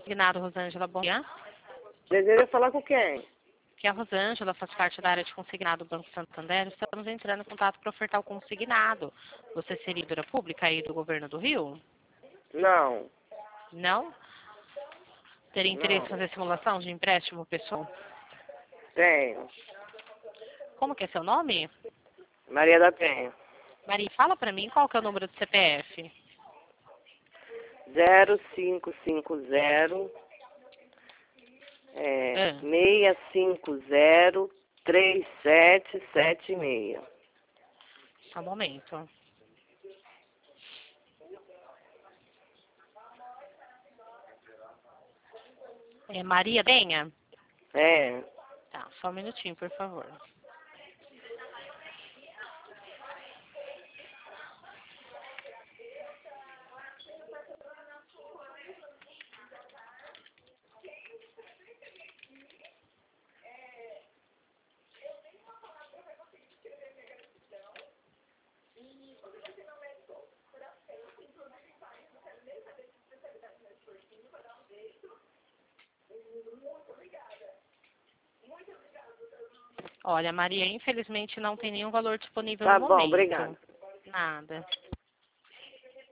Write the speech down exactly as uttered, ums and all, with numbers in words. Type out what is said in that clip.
consignado, Rosângela. Bom dia. Deseja falar com quem? Que a Rosângela faz parte da área de consignado do Banco Santander. Estamos entrando em contato para ofertar o consignado. Você seria servidora pública aí do governo do Rio? Não. Não? Teria interesse Não. em fazer simulação de empréstimo pessoal? Tenho. Como que é seu nome? Maria da Penha. Maria, fala para mim qual que é o número do C P F. zero cinco cinco zero é, Ah. seis cinco zero três sete sete seis. Só um momento. É Maria Penha? É. Tá, só um minutinho, por favor. Olha, Maria, infelizmente não tem nenhum valor disponível Tá no bom, momento. obrigada. Nada.